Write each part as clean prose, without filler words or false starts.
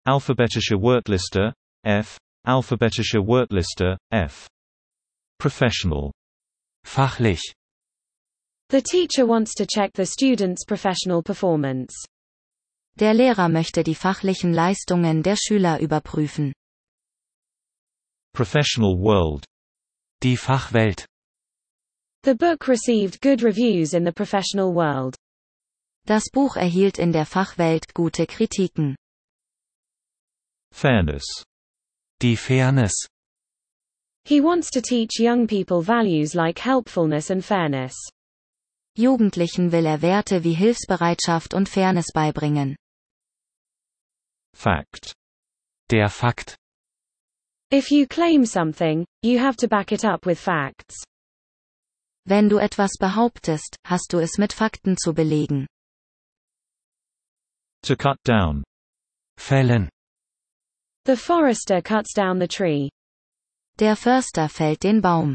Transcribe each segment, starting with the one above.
Alphabetische Wortliste, F. Alphabetische Wortliste, F. Professional. Fachlich. The teacher wants to check the student's professional performance. Der Lehrer möchte die fachlichen Leistungen der Schüler überprüfen. Professional world. Die Fachwelt. The book received good reviews in the professional world. Das Buch erhielt in der Fachwelt gute Kritiken. Fairness. Die Fairness. He wants to teach young people values like helpfulness and fairness. Jugendlichen will er Werte wie Hilfsbereitschaft und Fairness beibringen. Fact. Der Fakt. If you claim something, you have to back it up with facts. Wenn du etwas behauptest, hast du es mit Fakten zu belegen. To cut down. Fällen. The forester cuts down the tree. Der Förster fällt den Baum.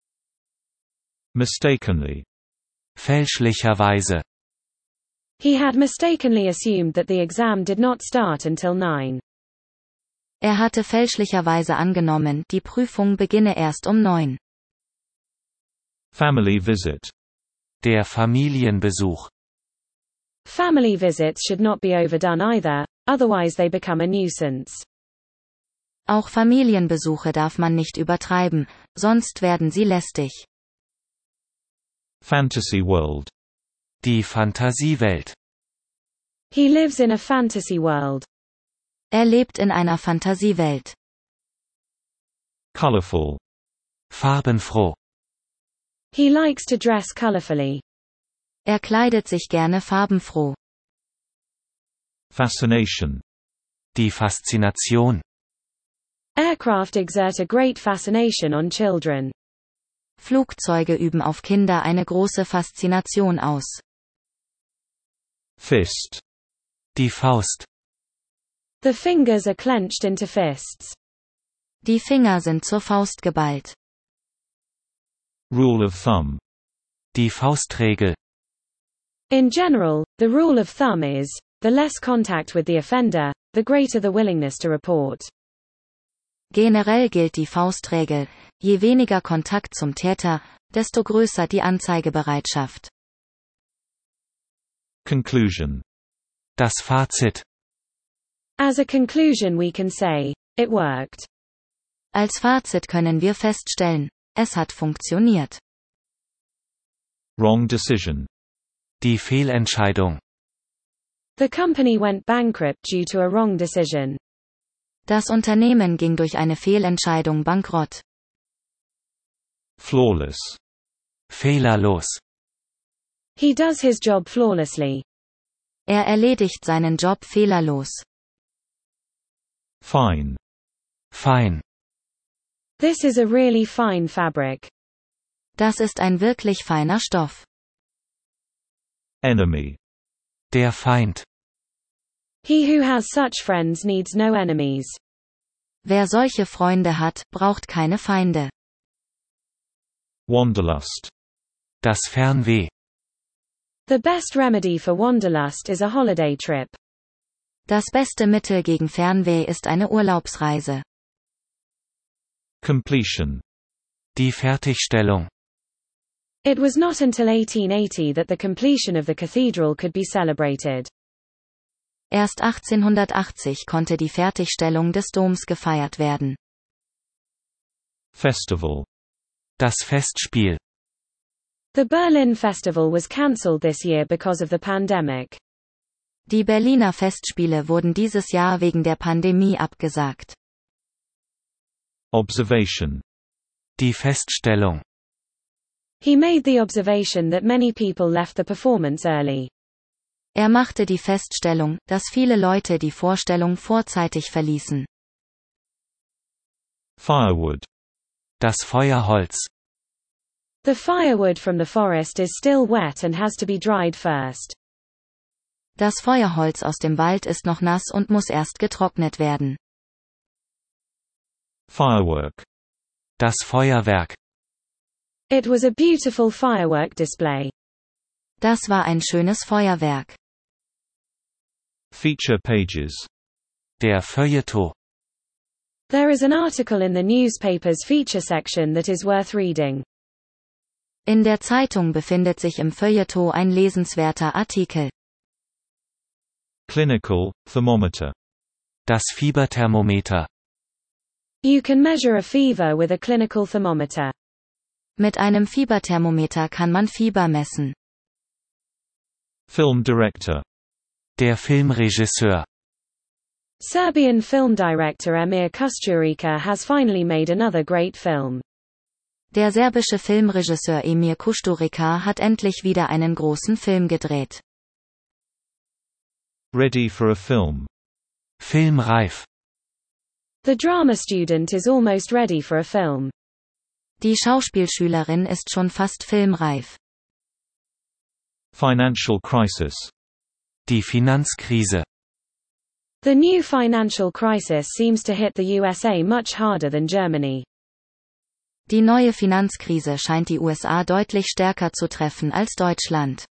Mistakenly. Fälschlicherweise. He had mistakenly assumed that the exam did not start until 9. Er hatte fälschlicherweise angenommen, die Prüfung beginne erst um 9. Family visit. Der Familienbesuch. Family visits should not be overdone either, otherwise they become a nuisance. Auch Familienbesuche darf man nicht übertreiben, sonst werden sie lästig. Fantasy world. Die Fantasiewelt. He lives in a fantasy world. Er lebt in einer Fantasiewelt. Colorful. Farbenfroh. He likes to dress colorfully. Er kleidet sich gerne farbenfroh. Fascination. Die Faszination. Aircraft exert a great fascination on children. Flugzeuge üben auf Kinder eine große Faszination aus. Fist. Die Faust. The fingers are clenched into fists. Die Finger sind zur Faust geballt. Rule of thumb. Die Faustregel. In general, the rule of thumb is, the less contact with the offender, the greater the willingness to report. Generell gilt die Faustregel, je weniger Kontakt zum Täter, desto größer die Anzeigebereitschaft. Conclusion. Das Fazit. As a conclusion we can say, it worked. Als Fazit können wir feststellen, es hat funktioniert. Wrong decision. Die Fehlentscheidung. The company went bankrupt due to a wrong decision. Das Unternehmen ging durch eine Fehlentscheidung bankrott. Flawless. Fehlerlos. He does his job flawlessly. Er erledigt seinen Job fehlerlos. Fine. Fein. This is a really fine fabric. Das ist ein wirklich feiner Stoff. Enemy. Der Feind. He who has such friends needs no enemies. Wer solche Freunde hat, braucht keine Feinde. Wanderlust. Das Fernweh. The best remedy for wanderlust is a holiday trip. Das beste Mittel gegen Fernweh ist eine Urlaubsreise. Completion. Die Fertigstellung. It was not until 1880 that the completion of the cathedral could be celebrated. Erst 1880 konnte die Fertigstellung des Doms gefeiert werden. Festival. Das Festspiel. The Berlin Festival was cancelled this year because of the pandemic. Die Berliner Festspiele wurden dieses Jahr wegen der Pandemie abgesagt. Observation. Die Feststellung. He made the observation that many people left the performance early. Er machte die Feststellung, dass viele Leute die Vorstellung vorzeitig verließen. Firewood. Das Feuerholz. The firewood from the forest is still wet and has to be dried first. Das Feuerholz aus dem Wald ist noch nass und muss erst getrocknet werden. Firework. Das Feuerwerk. It was a beautiful firework display. Das war ein schönes Feuerwerk. Feature pages. Der Feuilleton. There is an article in the newspaper's feature section that is worth reading. In der Zeitung befindet sich im Feuilleton ein lesenswerter Artikel. Clinical thermometer. Das Fieberthermometer. You can measure a fever with a clinical thermometer. Mit einem Fieberthermometer kann man Fieber messen. Film director. Der Filmregisseur. Serbian film director Emir Kusturica has finally made another great film. Der serbische Filmregisseur Emir Kusturica hat endlich wieder einen großen Film gedreht. Ready for a film. Filmreif. The drama student is almost ready for a film. Die Schauspielschülerin ist schon fast filmreif. Financial crisis. Die Finanzkrise. The new financial crisis seems to hit the USA much harder than Germany. Die neue Finanzkrise scheint die USA deutlich stärker zu treffen als Deutschland.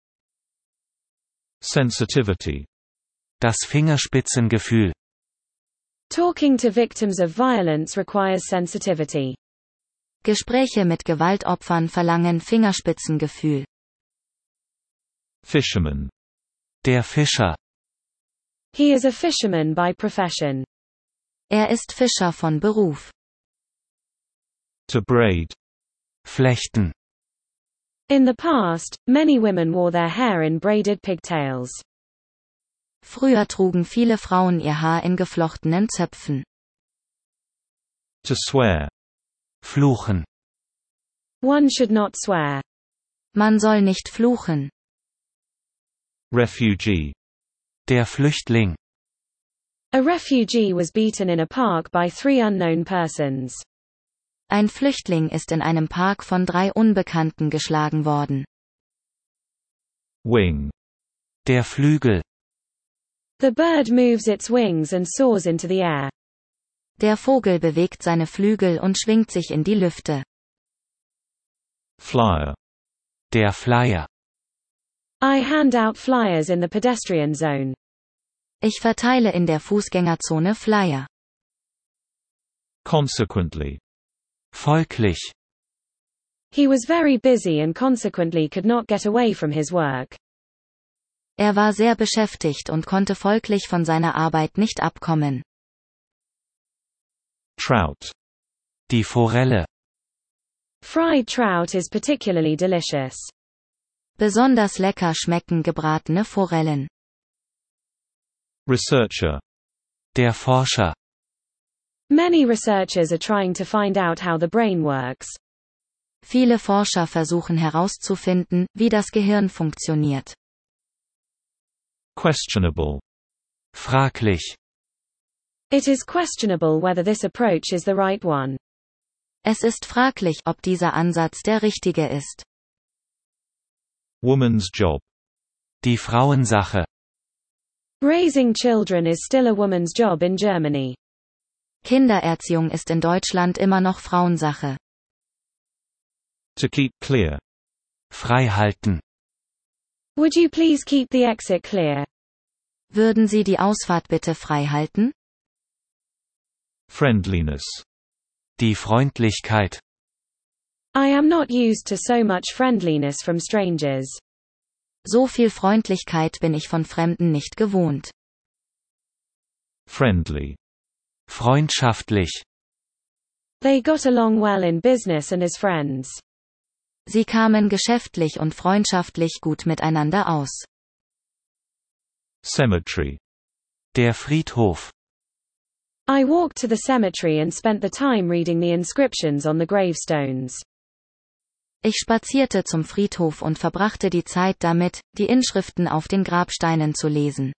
Sensitivity. Das Fingerspitzengefühl. Talking to victims of violence requires sensitivity. Gespräche mit Gewaltopfern verlangen Fingerspitzengefühl. Fisherman. Der Fischer. He is a fisherman by profession. Er ist Fischer von Beruf. To braid. Flechten. In the past, many women wore their hair in braided pigtails. Früher trugen viele Frauen ihr Haar in geflochtenen Zöpfen. To swear. Fluchen. One should not swear. Man soll nicht fluchen. Refugee. Der Flüchtling. A refugee was beaten in a park by 3 unknown persons. Ein Flüchtling ist in einem Park von 3 Unbekannten geschlagen worden. Wing. Der Flügel. The bird moves its wings and soars into the air. Der Vogel bewegt seine Flügel und schwingt sich in die Lüfte. Flyer. Der Flyer. I hand out flyers in the pedestrian zone. Ich verteile in der Fußgängerzone Flyer. Consequently. Folglich. He was very busy and consequently could not get away from his work. Er war sehr beschäftigt und konnte folglich von seiner Arbeit nicht abkommen. Trout. Die Forelle. Fried trout is particularly delicious. Besonders lecker schmecken gebratene Forellen. Researcher. Der Forscher. Many researchers are trying to find out how the brain works. Viele Forscher versuchen herauszufinden, wie das Gehirn funktioniert. Questionable. Fraglich. It is questionable whether this approach is the right one. Es ist fraglich, ob dieser Ansatz der richtige ist. Woman's job. Die Frauensache. Raising children is still a woman's job in Germany. Kindererziehung ist in Deutschland immer noch Frauensache. To keep clear. Freihalten. Would you please keep the exit clear? Würden Sie die Ausfahrt bitte frei halten? Friendliness. Die Freundlichkeit. I am not used to so much friendliness from strangers. So viel Freundlichkeit bin ich von Fremden nicht gewohnt. Friendly. Freundschaftlich. They got along well in business and as friends. Sie kamen geschäftlich und freundschaftlich gut miteinander aus. Cemetery. Der Friedhof. I walked to the cemetery and spent the time reading the inscriptions on the gravestones. Ich spazierte zum Friedhof und verbrachte die Zeit damit, die Inschriften auf den Grabsteinen zu lesen.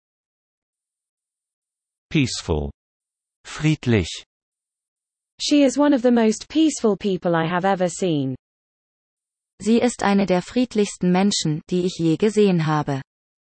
Peaceful. Friedlich. She is one of the most peaceful people I have ever seen. Sie ist eine der friedlichsten Menschen, die ich je gesehen habe.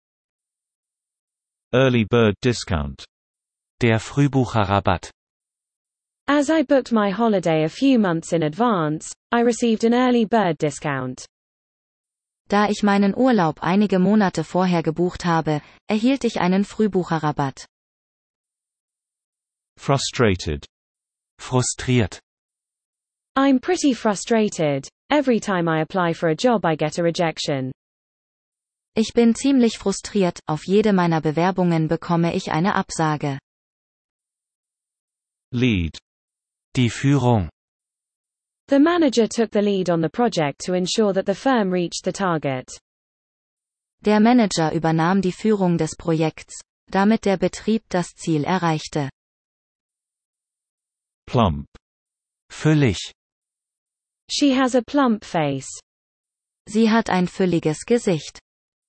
Early bird discount. Der Frühbucherrabatt. As I booked my holiday a few months in advance, I received an early bird discount. Da ich meinen Urlaub einige Monate vorher gebucht habe, erhielt ich einen Frühbucherrabatt. Frustrated. Frustriert. I'm pretty frustrated. Every time I apply for a job I get a rejection. Ich bin ziemlich frustriert, auf jede meiner Bewerbungen bekomme ich eine Absage. Lead. Die Führung. The manager took the lead on the project to ensure that the firm reached the target. Der Manager übernahm die Führung des Projekts, damit der Betrieb das Ziel erreichte. Plump. Füllig. She has a plump face. Sie hat ein fülliges Gesicht.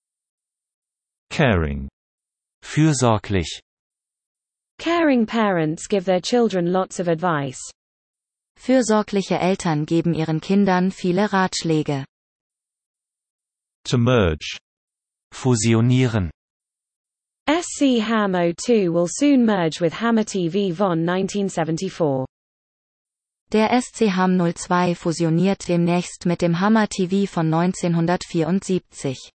Caring. Fürsorglich. Caring parents give their children lots of advice. Fürsorgliche Eltern geben ihren Kindern viele Ratschläge. To merge. Fusionieren. SC Ham 02 will soon merge with Hammer TV von 1974. Der SC Ham 02 fusioniert demnächst mit dem Hammer TV von 1974.